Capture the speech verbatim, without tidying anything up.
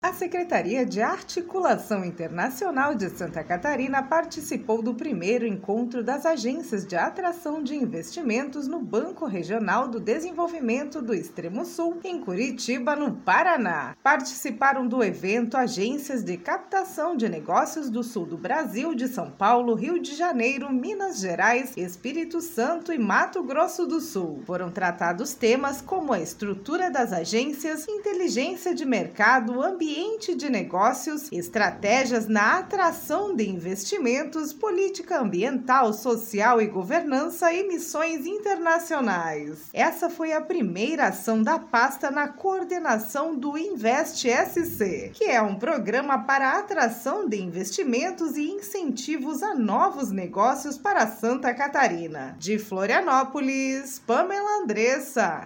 A Secretaria de Articulação Internacional de Santa Catarina participou do primeiro encontro das agências de atração de investimentos no Banco Regional do Desenvolvimento do Extremo Sul, em Curitiba, no Paraná. Participaram do evento agências de captação de negócios do sul do Brasil, de São Paulo, Rio de Janeiro, Minas Gerais, Espírito Santo e Mato Grosso do Sul. Foram tratados temas como a estrutura das agências, inteligência de mercado, ambiente Ambiente de negócios, estratégias na atração de investimentos, política ambiental, social e governança e missões internacionais. Essa foi a primeira ação da pasta na coordenação do Invest S C, que é um programa para a atração de investimentos e incentivos a novos negócios para Santa Catarina. De Florianópolis, Pamela Andressa.